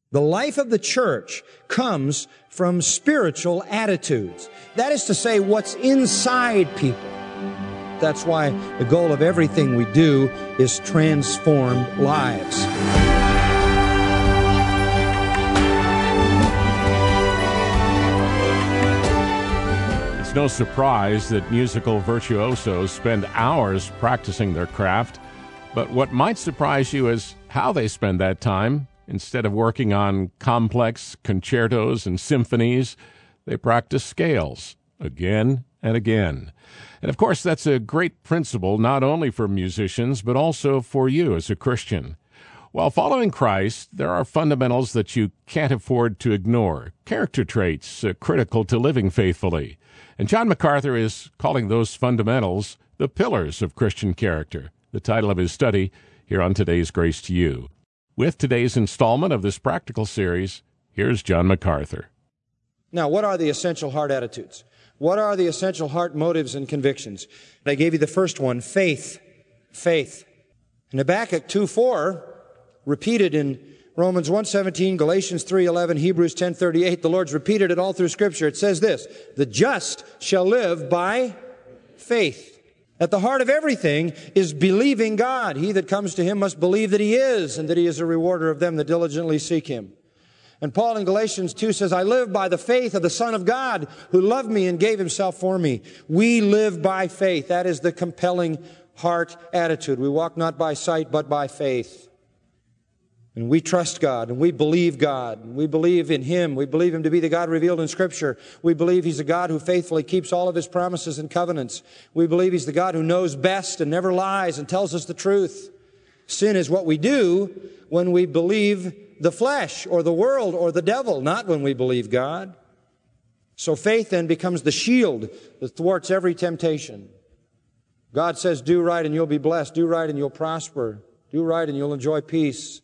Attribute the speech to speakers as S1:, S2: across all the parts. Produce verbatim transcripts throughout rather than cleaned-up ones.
S1: The life of the church comes from spiritual attitudes. That is to say, what's inside people. That's why the goal of everything we do is transformed lives.
S2: It's no surprise that musical virtuosos spend hours practicing their craft, but what might surprise you is how they spend that time. Instead of working on complex concertos and symphonies, they practice scales again and again. And of course, that's a great principle not only for musicians, but also for you as a Christian. While following Christ, there are fundamentals that you can't afford to ignore, character traits uh, critical to living faithfully. And John MacArthur is calling those fundamentals the pillars of Christian character, the title of his study here on today's Grace to You. With today's installment of this practical series, here's John MacArthur.
S1: Now, what are the essential heart attitudes? What are the essential heart motives and convictions? I gave you the first one, faith. Faith. In Habakkuk two four, repeated in Romans one seventeen, Galatians three eleven, Hebrews ten thirty-eight, the Lord's repeated it all through Scripture. It says this, the just shall live by faith. At the heart of everything is believing God. He that comes to Him must believe that He is, and that He is a rewarder of them that diligently seek Him. And Paul in Galatians two says, I live by the faith of the Son of God, who loved me and gave Himself for me. We live by faith. That is the compelling heart attitude. We walk not by sight, but by faith. And we trust God, and we believe God, and we believe in Him. We believe Him to be the God revealed in Scripture. We believe He's a God who faithfully keeps all of His promises and covenants. We believe He's the God who knows best and never lies and tells us the truth. Sin is what we do when we believe the flesh or the world or the devil, not when we believe God. So faith then becomes the shield that thwarts every temptation. God says, do right and you'll be blessed. Do right and you'll prosper. Do right and you'll enjoy peace.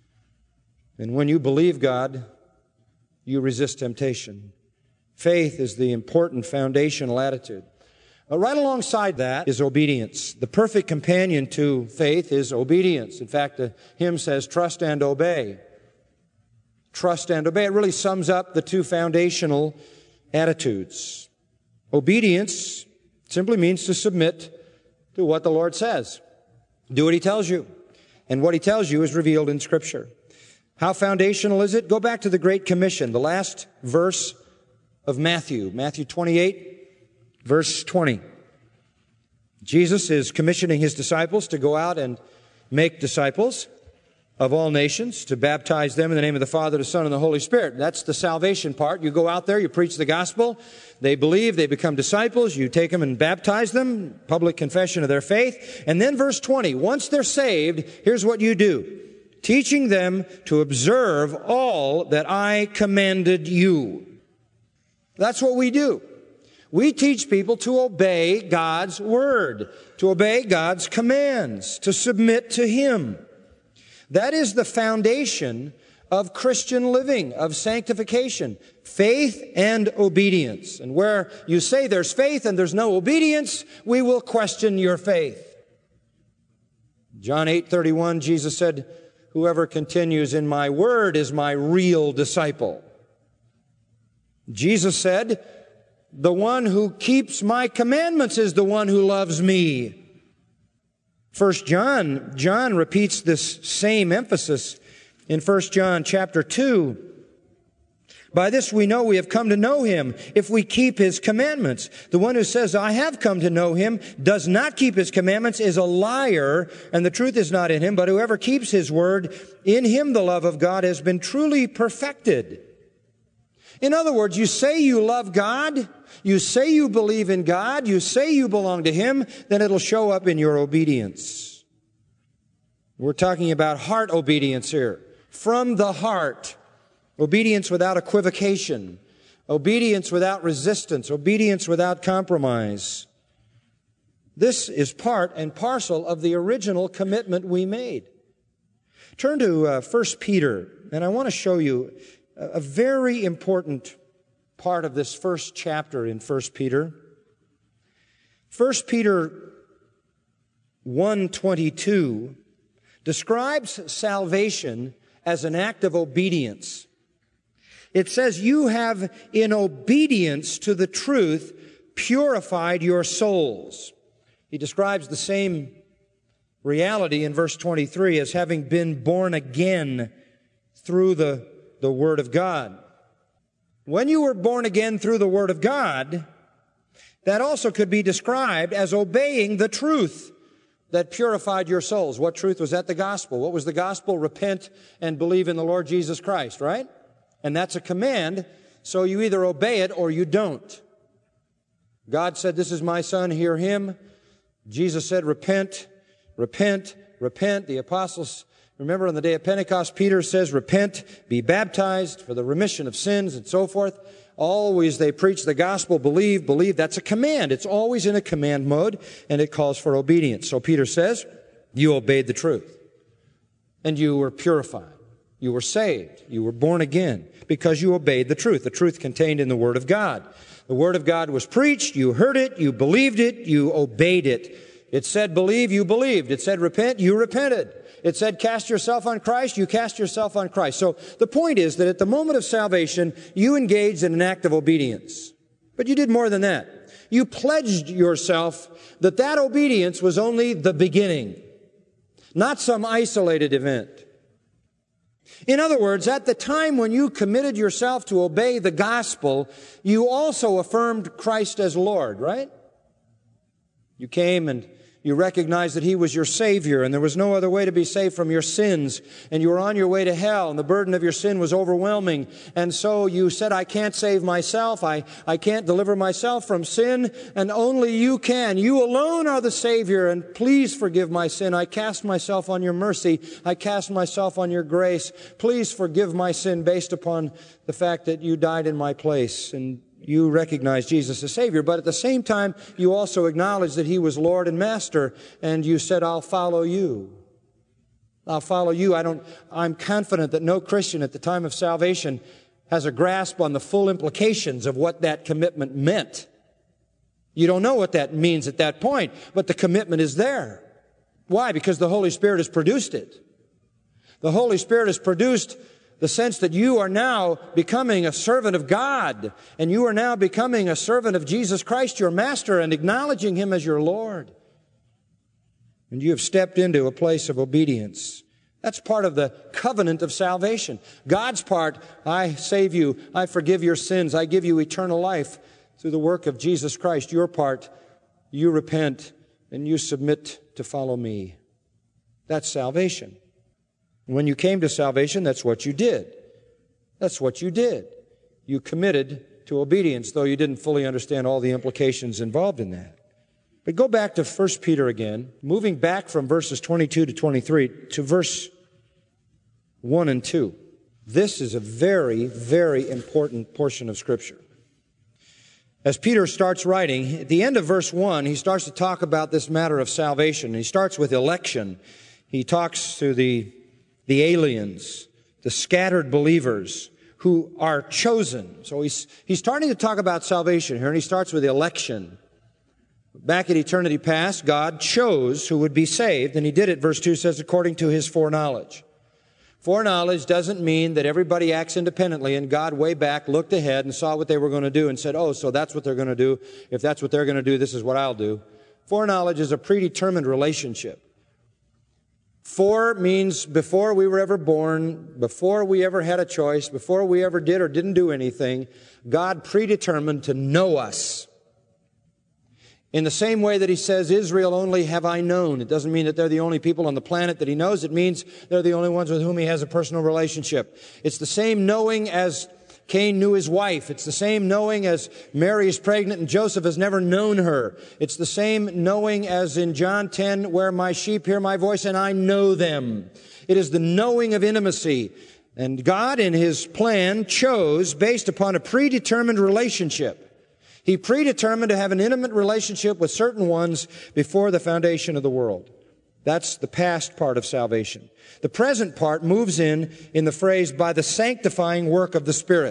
S1: And when you believe God, you resist temptation. Faith is the important foundational attitude. Uh, right alongside that is obedience. The perfect companion to faith is obedience. In fact, the hymn says, trust and obey. Trust and obey. It really sums up the two foundational attitudes. Obedience simply means to submit to what the Lord says. Do what He tells you. And what He tells you is revealed in Scripture. How foundational is it? Go back to the Great Commission, the last verse of Matthew, Matthew twenty-eight, verse twenty. Jesus is commissioning His disciples to go out and make disciples of all nations, to baptize them in the name of the Father, the Son, and the Holy Spirit. That's the salvation part. You go out there, you preach the gospel, they believe, they become disciples, you take them and baptize them, public confession of their faith. And then verse twenty, once they're saved, here's what you do. Teaching them to observe all that I commanded you. That's what we do. We teach people to obey God's word, to obey God's commands, to submit to Him. That is the foundation of Christian living, of sanctification, faith and obedience. And where you say there's faith and there's no obedience, we will question your faith. John eight thirty-one, Jesus said, whoever continues in my word is my real disciple. Jesus said, the one who keeps my commandments is the one who loves me. First John, John repeats this same emphasis in First John chapter two. By this we know we have come to know Him, if we keep His commandments. The one who says, I have come to know Him, does not keep His commandments, is a liar, and the truth is not in him. But whoever keeps His word, in him the love of God has been truly perfected. In other words, you say you love God, you say you believe in God, you say you belong to Him, then it'll show up in your obedience. We're talking about heart obedience here. From the heart. Obedience without equivocation. Obedience without resistance. Obedience without compromise. This is part and parcel of the original commitment we made. Turn to uh, First Peter, and I want to show you a, a very important part of this first chapter in First Peter. First Peter one twenty-two describes salvation as an act of obedience. It says, you have in obedience to the truth purified your souls. He describes the same reality in verse twenty-three as having been born again through the, the Word of God. When you were born again through the Word of God, that also could be described as obeying the truth that purified your souls. What truth was that? The gospel. What was the gospel? Repent and believe in the Lord Jesus Christ, right? And that's a command, so you either obey it or you don't. God said, this is my son, hear him. Jesus said, repent, repent, repent. The apostles, remember on the day of Pentecost, Peter says, repent, be baptized for the remission of sins and so forth. Always they preach the gospel, believe, believe. That's a command. It's always in a command mode, and it calls for obedience. So Peter says, you obeyed the truth, and you were purified. You were saved. You were born again because you obeyed the truth, the truth contained in the Word of God. The Word of God was preached. You heard it. You believed it. You obeyed it. It said believe, you believed. It said repent, you repented. It said cast yourself on Christ, you cast yourself on Christ. So the point is that at the moment of salvation, you engaged in an act of obedience. But you did more than that. You pledged yourself that that obedience was only the beginning, not some isolated event. In other words, at the time when you committed yourself to obey the gospel, you also affirmed Christ as Lord, right? You came and you recognized that He was your Savior and there was no other way to be saved from your sins, and you were on your way to hell and the burden of your sin was overwhelming, and so you said, I can't save myself, I, I can't deliver myself from sin, and only you can. You alone are the Savior, and please forgive my sin. I cast myself on your mercy. I cast myself on your grace. Please forgive my sin based upon the fact that you died in my place, and you recognize Jesus as Savior, but at the same time, you also acknowledge that He was Lord and Master, and you said, I'll follow you. I'll follow you. I don't, I'm confident that no Christian at the time of salvation has a grasp on the full implications of what that commitment meant. You don't know what that means at that point, but the commitment is there. Why? Because the Holy Spirit has produced it. The Holy Spirit has produced the sense that you are now becoming a servant of God, and you are now becoming a servant of Jesus Christ, your Master, and acknowledging Him as your Lord. And you have stepped into a place of obedience. That's part of the covenant of salvation. God's part, I save you, I forgive your sins, I give you eternal life through the work of Jesus Christ. Your part, you repent and you submit to follow me. That's salvation. When you came to salvation, that's what you did. That's what you did. You committed to obedience, though you didn't fully understand all the implications involved in that. But go back to First Peter again, moving back from verses twenty-two to twenty-three to verse one and two. This is a very, very important portion of Scripture. As Peter starts writing, at the end of verse one, he starts to talk about this matter of salvation. He starts with election. He talks to the the aliens, the scattered believers who are chosen. So he's, he's starting to talk about salvation here, and he starts with election. Back at eternity past, God chose who would be saved, and He did it, verse two says, according to His foreknowledge. Foreknowledge doesn't mean that everybody acts independently, and God way back looked ahead and saw what they were going to do and said, oh, so that's what they're going to do. If that's what they're going to do, this is what I'll do. Foreknowledge is a predetermined relationship. Fore means before we were ever born, before we ever had a choice, before we ever did or didn't do anything, God predetermined to know us. In the same way that He says, Israel only have I known. It doesn't mean that they're the only people on the planet that He knows. It means they're the only ones with whom He has a personal relationship. It's the same knowing as Cain knew his wife. It's the same knowing as Mary is pregnant and Joseph has never known her. It's the same knowing as in John ten, where my sheep hear my voice and I know them. It is the knowing of intimacy. And God, in His plan, chose based upon a predetermined relationship. He predetermined to have an intimate relationship with certain ones before the foundation of the world. That's the past part of salvation. The present part moves in in the phrase, by the sanctifying work of the Spirit.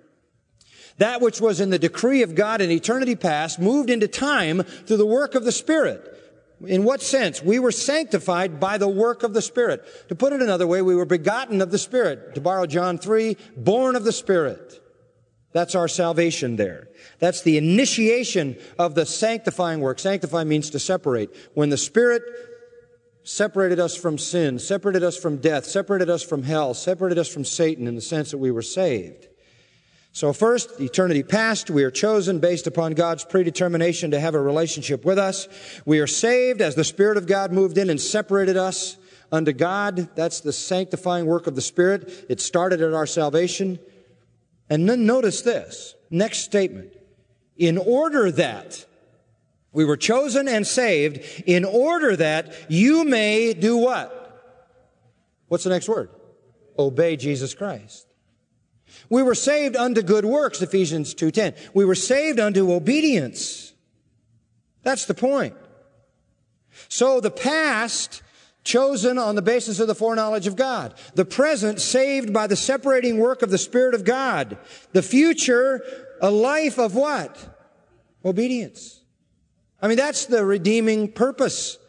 S1: That which was in the decree of God in eternity past moved into time through the work of the Spirit. In what sense? We were sanctified by the work of the Spirit. To put it another way, we were begotten of the Spirit. To borrow John three, born of the Spirit. That's our salvation there. That's the initiation of the sanctifying work. Sanctify means to separate. When the Spirit separated us from sin, separated us from death, separated us from hell, separated us from Satan in the sense that we were saved. So first, eternity past, we are chosen based upon God's predetermination to have a relationship with us. We are saved as the Spirit of God moved in and separated us unto God. That's the sanctifying work of the Spirit. It started at our salvation. And then notice this, next statement. In order that we were chosen and saved, in order that you may do what? What's the next word? Obey Jesus Christ. We were saved unto good works, Ephesians two ten. We were saved unto obedience. That's the point. So the past, chosen on the basis of the foreknowledge of God. The present, saved by the separating work of the Spirit of God. The future, a life of what? Obedience. I mean, that's the redeeming purpose.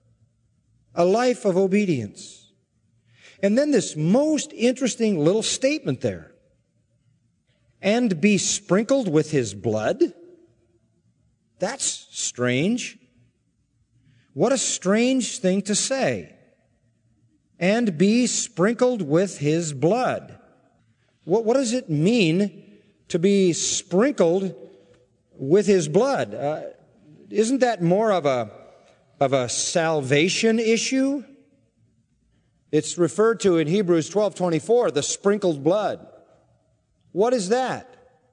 S1: A life of obedience. And then this most interesting little statement there. And be sprinkled with His blood? That's strange. What a strange thing to say. And be sprinkled with His blood. What, what does it mean to be sprinkled with His blood? Uh, isn't that more of a, of a salvation issue? It's referred to in Hebrews twelve twenty-four, the sprinkled blood. What is that?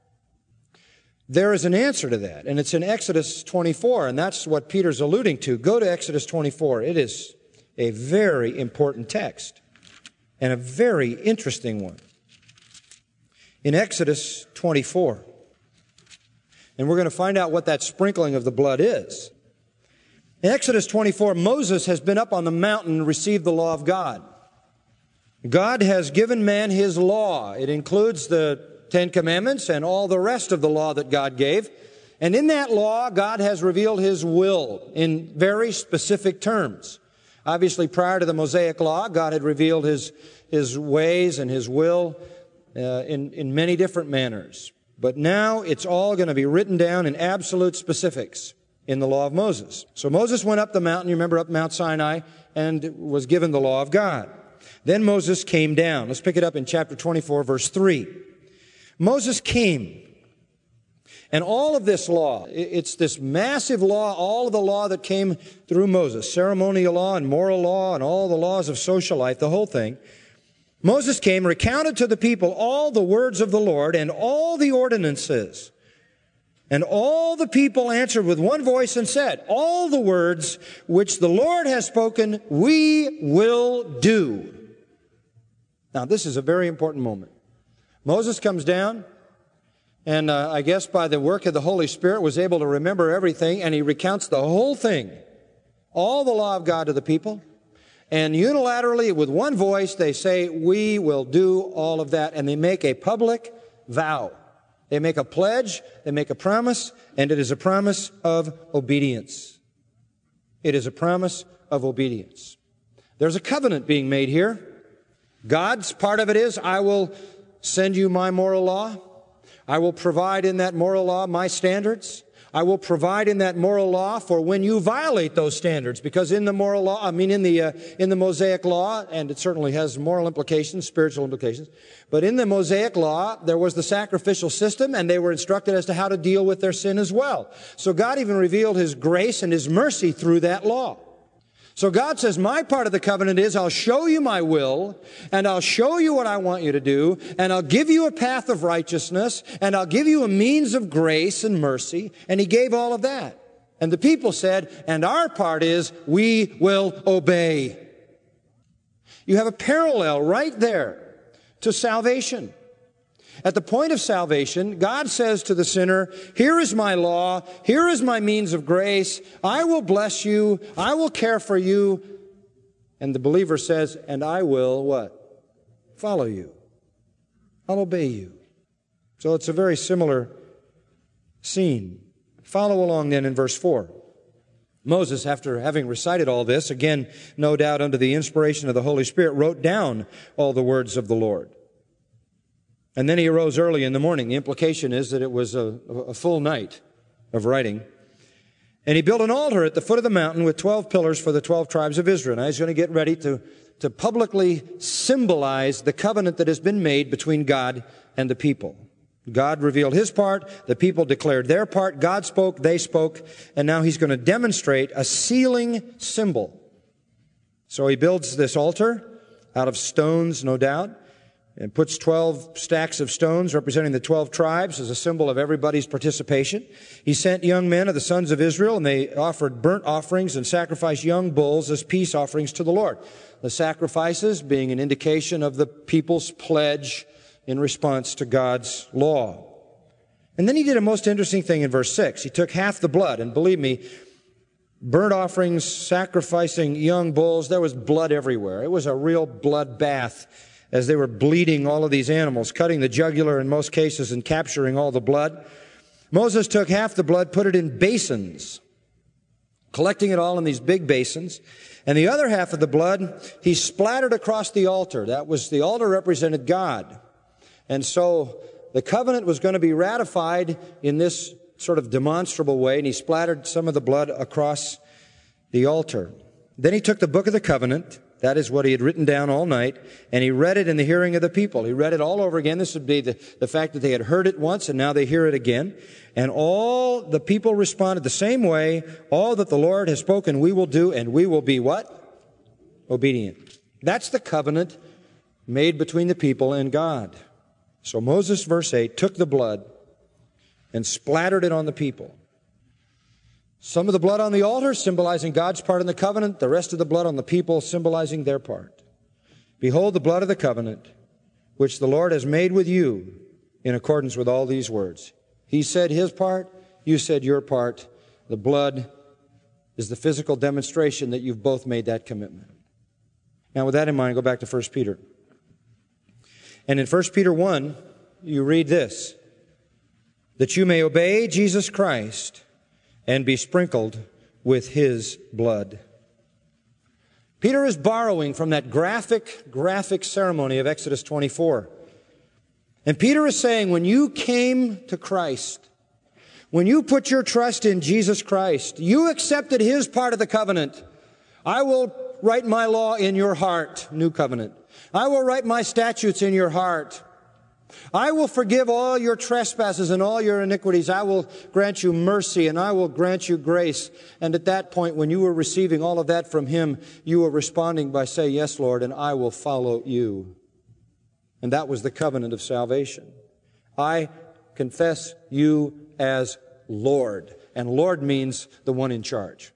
S1: There is an answer to that, and it's in Exodus twenty-four, and that's what Peter's alluding to. Go to Exodus twenty-four. It is a very important text, and a very interesting one. In Exodus twenty-four, and we're going to find out what that sprinkling of the blood is. In Exodus twenty-four, Moses has been up on the mountain and received the law of God. God has given man His law. It includes the Ten Commandments and all the rest of the law that God gave. And in that law, God has revealed His will in very specific terms. Obviously, prior to the Mosaic Law, God had revealed His, His ways and His will uh, in, in many different manners. But now it's all going to be written down in absolute specifics in the law of Moses. So Moses went up the mountain, you remember, up Mount Sinai, and was given the law of God. Then Moses came down. Let's pick it up in chapter twenty-four, verse three. Moses came. And all of this law, it's this massive law, all of the law that came through Moses, ceremonial law and moral law and all the laws of social life, the whole thing. Moses came, recounted to the people all the words of the Lord and all the ordinances. And all the people answered with one voice and said, all the words which the Lord has spoken, we will do. Now, this is a very important moment. Moses comes down, and uh, I guess by the work of the Holy Spirit was able to remember everything, and he recounts the whole thing, all the law of God to the people. And unilaterally, with one voice, they say, we will do all of that. And they make a public vow. They make a pledge, they make a promise, and it is a promise of obedience. It is a promise of obedience. There's a covenant being made here. God's part of it is, I will send you my moral law. I will provide in that moral law my standards. I will provide in that moral law for when you violate those standards, because in the moral law, I mean in the uh, in the Mosaic law, and it certainly has moral implications, spiritual implications, but in the Mosaic law, there was the sacrificial system, and they were instructed as to how to deal with their sin as well. So God even revealed His grace and His mercy through that law. So God says, my part of the covenant is I'll show you my will, and I'll show you what I want you to do, and I'll give you a path of righteousness, and I'll give you a means of grace and mercy. And He gave all of that. And the people said, and our part is we will obey. You have a parallel right there to salvation. At the point of salvation, God says to the sinner, here is my law, here is my means of grace, I will bless you, I will care for you. And the believer says, and I will what? Follow you. I'll obey you. So it's a very similar scene. Follow along then in verse four. Moses, after having recited all this, again, no doubt under the inspiration of the Holy Spirit, wrote down all the words of the Lord. And then he arose early in the morning. The implication is that it was a, a full night of writing. And he built an altar at the foot of the mountain with twelve pillars for the twelve tribes of Israel. Now he's going to get ready to, to publicly symbolize the covenant that has been made between God and the people. God revealed his part, the people declared their part, God spoke, they spoke, and now he's going to demonstrate a sealing symbol. So he builds this altar out of stones, no doubt, and puts twelve stacks of stones representing the twelve tribes as a symbol of everybody's participation. He sent young men of the sons of Israel, and they offered burnt offerings and sacrificed young bulls as peace offerings to the Lord. The sacrifices being an indication of the people's pledge in response to God's law. And then he did a most interesting thing in verse six. He took half the blood, and believe me, burnt offerings, sacrificing young bulls, there was blood everywhere. It was a real blood bath as they were bleeding all of these animals, cutting the jugular in most cases and capturing all the blood. Moses took half the blood, put it in basins, collecting it all in these big basins. And the other half of the blood, he splattered across the altar. That was, the altar represented God. And so the covenant was going to be ratified in this sort of demonstrable way, and he splattered some of the blood across the altar. Then he took the book of the covenant, that is what he had written down all night, and he read it in the hearing of the people. He read it all over again. This would be the, the fact that they had heard it once, and now they hear it again. And all the people responded the same way. All that the Lord has spoken we will do, and we will be what? Obedient. That's the covenant made between the people and God. So Moses, verse eight, took the blood and splattered it on the people. Some of the blood on the altar symbolizing God's part in the covenant, the rest of the blood on the people symbolizing their part. Behold the blood of the covenant, which the Lord has made with you in accordance with all these words. He said his part, you said your part. The blood is the physical demonstration that you've both made that commitment. Now with that in mind, go back to First Peter. And in First Peter one, you read this, that you may obey Jesus Christ and be sprinkled with his blood. Peter is borrowing from that graphic, graphic ceremony of Exodus twenty-four. And Peter is saying, when you came to Christ, when you put your trust in Jesus Christ, you accepted his part of the covenant. I will write my law in your heart, new covenant. I will write my statutes in your heart. I will forgive all your trespasses and all your iniquities. I will grant you mercy and I will grant you grace. And at that point, when you were receiving all of that from him, you were responding by saying, yes, Lord, and I will follow you. And that was the covenant of salvation. I confess you as Lord. And Lord means the one in charge.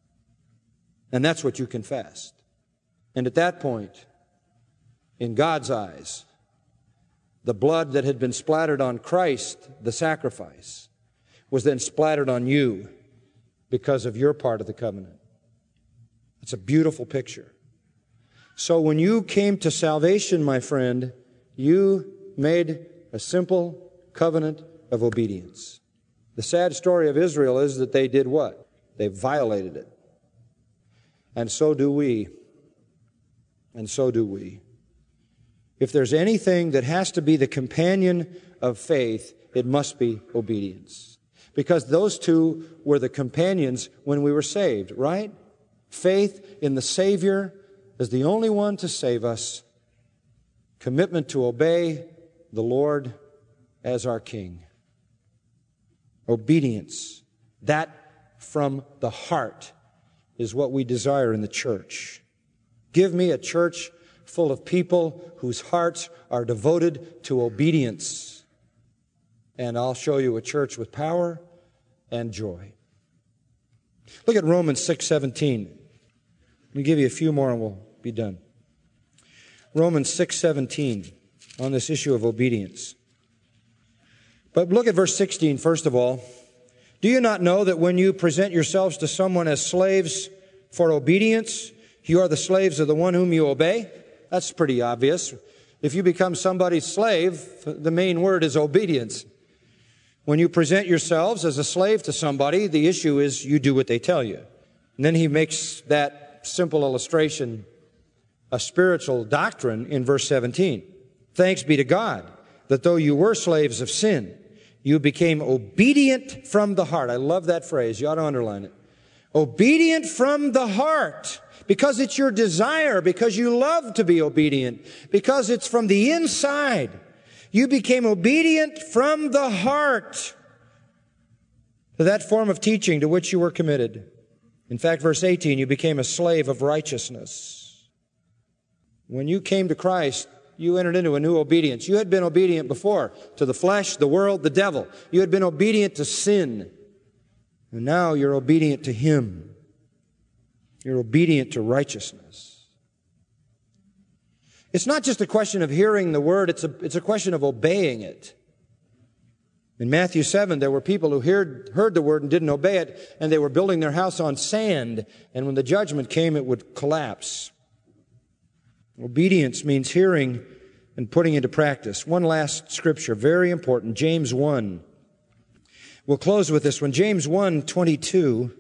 S1: And that's what you confessed. And at that point, in God's eyes, the blood that had been splattered on Christ, the sacrifice, was then splattered on you because of your part of the covenant. It's a beautiful picture. So when you came to salvation, my friend, you made a simple covenant of obedience. The sad story of Israel is that they did what? They violated it. And so do we. And so do we. If there's anything that has to be the companion of faith, it must be obedience. Because those two were the companions when we were saved, right? Faith in the Savior as the only one to save us. Commitment to obey the Lord as our King. Obedience. That from the heart is what we desire in the church. Give me a church full of people whose hearts are devoted to obedience. And I'll show you a church with power and joy. Look at Romans six seventeen. Let me give you a few more and we'll be done. Romans six seventeen on this issue of obedience. But look at verse sixteen first of all. Do you not know that when you present yourselves to someone as slaves for obedience, you are the slaves of the one whom you obey? That's pretty obvious. If you become somebody's slave, the main word is obedience. When you present yourselves as a slave to somebody, the issue is you do what they tell you. And then he makes that simple illustration a spiritual doctrine in verse seventeen. Thanks be to God that though you were slaves of sin, you became obedient from the heart. I love that phrase. You ought to underline it. Obedient from the heart. Because it's your desire, because you love to be obedient, because it's from the inside. You became obedient from the heart to that form of teaching to which you were committed. In fact, verse eighteen, you became a slave of righteousness. When you came to Christ, you entered into a new obedience. You had been obedient before to the flesh, the world, the devil. You had been obedient to sin. And now you're obedient to Him. You're obedient to righteousness. It's not just a question of hearing the word, it's a, it's a question of obeying it. In Matthew seven, there were people who heard, heard the word and didn't obey it, and they were building their house on sand, and when the judgment came, it would collapse. Obedience means hearing and putting into practice. One last scripture, very important, James one. We'll close with this one, James one twenty-two.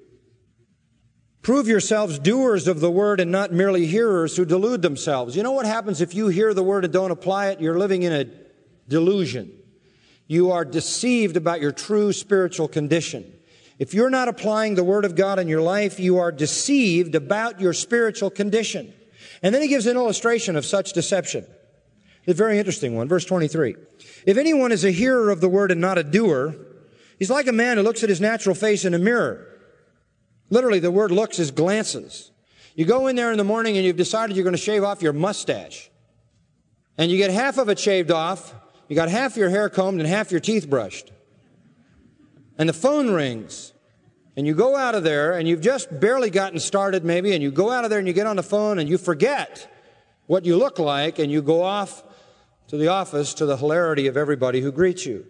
S1: Prove yourselves doers of the word and not merely hearers who delude themselves. You know what happens if you hear the word and don't apply it? You're living in a delusion. You are deceived about your true spiritual condition. If you're not applying the word of God in your life, you are deceived about your spiritual condition. And then he gives an illustration of such deception. A very interesting one, verse twenty-three. If anyone is a hearer of the word and not a doer, he's like a man who looks at his natural face in a mirror. Literally, the word looks is glances. You go in there in the morning and you've decided you're going to shave off your mustache. And you get half of it shaved off. You got half your hair combed and half your teeth brushed. And the phone rings. And you go out of there and you've just barely gotten started maybe. And you go out of there and you get on the phone and you forget what you look like. And you go off to the office to the hilarity of everybody who greets you.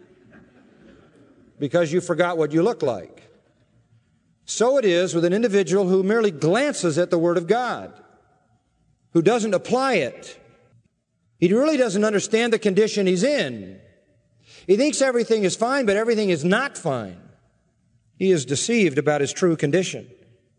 S1: Because you forgot what you look like. So it is with an individual who merely glances at the Word of God, who doesn't apply it. He really doesn't understand the condition he's in. He thinks everything is fine, but everything is not fine. He is deceived about his true condition.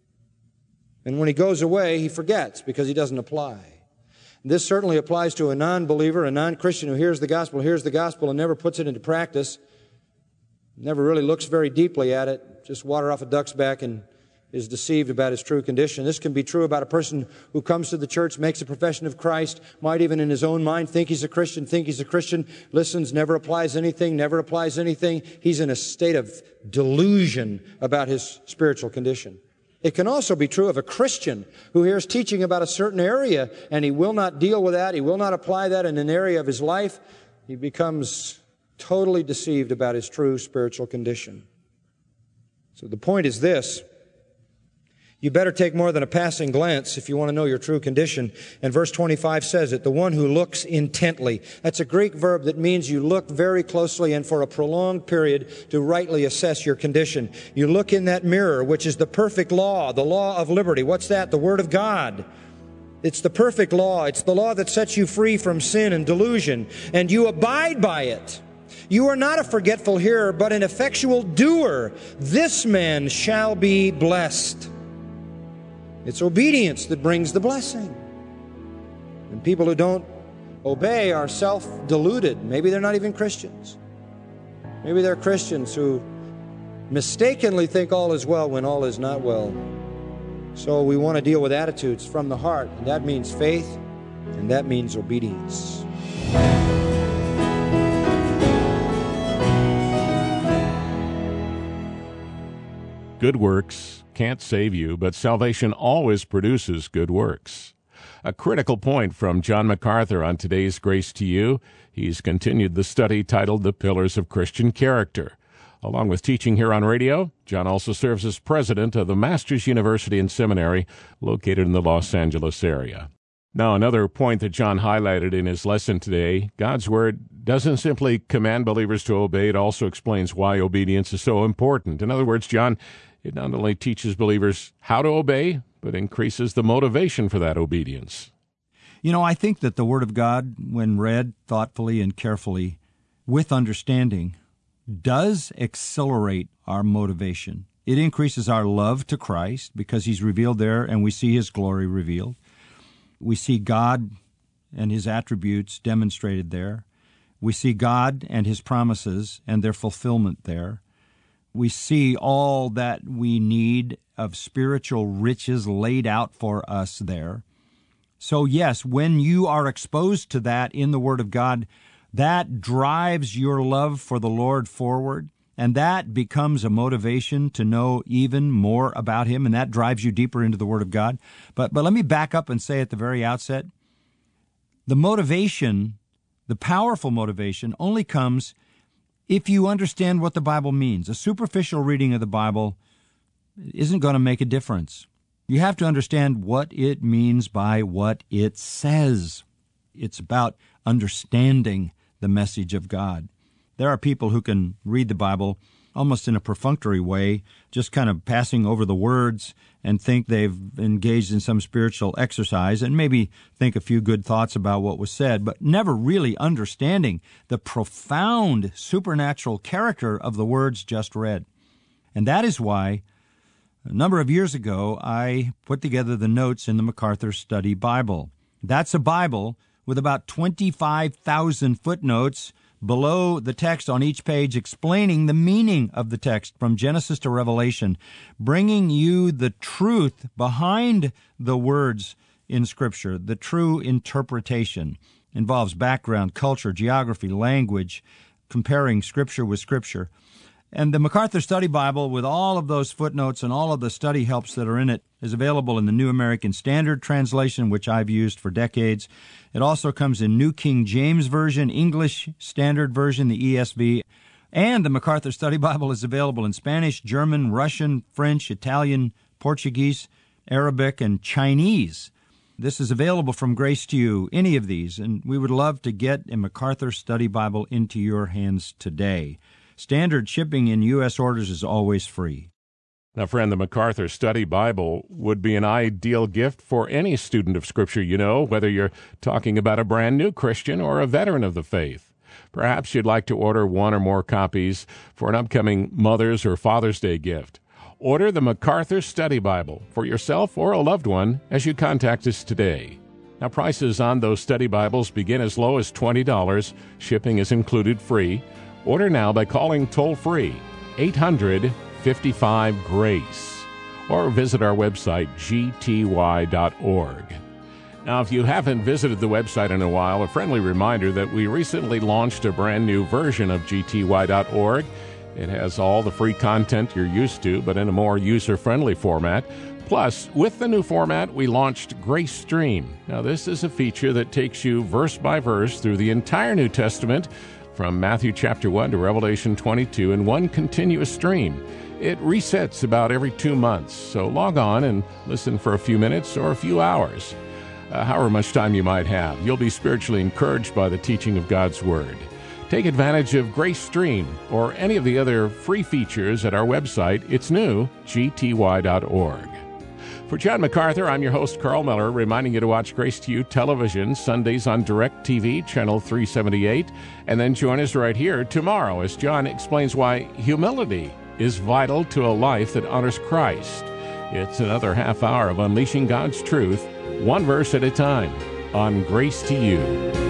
S1: And when he goes away, he forgets because he doesn't apply. This certainly applies to a non-believer, a non-Christian who hears the gospel, hears the gospel, and never puts it into practice. Never really looks very deeply at it, just water off a duck's back and is deceived about his true condition. This can be true about a person who comes to the church, makes a profession of Christ, might even in his own mind think he's a Christian, think he's a Christian, listens, never applies anything, never applies anything. He's in a state of delusion about his spiritual condition. It can also be true of a Christian who hears teaching about a certain area and he will not deal with that, he will not apply that in an area of his life. He becomes totally deceived about his true spiritual condition. So the point is this. You better take more than a passing glance if you want to know your true condition. And verse twenty-five says it, the one who looks intently. That's a Greek verb that means you look very closely and for a prolonged period to rightly assess your condition. You look in that mirror, which is the perfect law, the law of liberty. What's that? The Word of God. It's the perfect law. It's the law that sets you free from sin and delusion. And you abide by it. You are not a forgetful hearer, but an effectual doer. This man shall be blessed. It's obedience that brings the blessing. And people who don't obey are self-deluded. Maybe they're not even Christians. Maybe they're Christians who mistakenly think all is well when all is not well. So we want to deal with attitudes from the heart, and that means faith, and that means obedience.
S2: Good works can't save you, but salvation always produces good works. A critical point from John MacArthur on today's Grace to You. He's continued the study titled The Pillars of Christian Character. Along with teaching here on radio, John also serves as president of the Masters University and Seminary located in the Los Angeles area. Now, another point that John highlighted in his lesson today, God's Word doesn't simply command believers to obey, it also explains why obedience is so important. In other words, John, it not only teaches believers how to obey, but increases the motivation for that obedience.
S3: You know, I think that the Word of God, when read thoughtfully and carefully with understanding, does accelerate our motivation. It increases our love to Christ because he's revealed there and we see his glory revealed. We see God and his attributes demonstrated there. We see God and his promises and their fulfillment there. We see all that we need of spiritual riches laid out for us there. So yes, when you are exposed to that in the Word of God, that drives your love for the Lord forward, and that becomes a motivation to know even more about him, and that drives you deeper into the Word of God. But, but let me back up and say at the very outset, the motivation, the powerful motivation, only comes if you understand what the Bible means. A superficial reading of the Bible isn't going to make a difference. You have to understand what it means by what it says. It's about understanding the message of God. There are people who can read the Bible almost in a perfunctory way, just kind of passing over the words and think they've engaged in some spiritual exercise and maybe think a few good thoughts about what was said, but never really understanding the profound supernatural character of the words just read. And that is why a number of years ago I put together the notes in the MacArthur Study Bible. That's a Bible with about twenty-five thousand footnotes below the text on each page explaining the meaning of the text from Genesis to Revelation, bringing you the truth behind the words in Scripture. The true interpretation involves background, culture, geography, language, comparing Scripture with Scripture. And the MacArthur Study Bible, with all of those footnotes and all of the study helps that are in it, is available in the New American Standard Translation, which I've used for decades. It also comes in New King James Version, English Standard Version, the E S V, and the MacArthur Study Bible is available in Spanish, German, Russian, French, Italian, Portuguese, Arabic, and Chinese. This is available from Grace to You, any of these, and we would love to get a MacArthur Study Bible into your hands today. Standard shipping in U S orders is always free.
S2: Now, friend, the MacArthur Study Bible would be an ideal gift for any student of Scripture, you know, whether you're talking about a brand new Christian or a veteran of the faith. Perhaps you'd like to order one or more copies for an upcoming Mother's or Father's Day gift. Order the MacArthur Study Bible for yourself or a loved one as you contact us today. Now, prices on those study Bibles begin as low as twenty dollars. Shipping is included free. Order now by calling toll-free eight hundred, fifty-five, GRACE or visit our website, g t y dot org. Now, if you haven't visited the website in a while, a friendly reminder that we recently launched a brand new version of g t y dot org. It has all the free content you're used to, but in a more user-friendly format. Plus, with the new format, we launched Grace Stream. Now, this is a feature that takes you verse by verse through the entire New Testament, from Matthew chapter one to Revelation twenty-two in one continuous stream. It resets about every two months, so log on and listen for a few minutes or a few hours. Uh, however much time you might have, you'll be spiritually encouraged by the teaching of God's Word. Take advantage of Grace Stream or any of the other free features at our website. It's new, g t y dot org. For John MacArthur, I'm your host, Carl Miller, reminding you to watch Grace to You television Sundays on DirecTV, channel three seventy-eight, and then join us right here tomorrow as John explains why humility is vital to a life that honors Christ. It's another half hour of unleashing God's truth, one verse at a time, on Grace to You.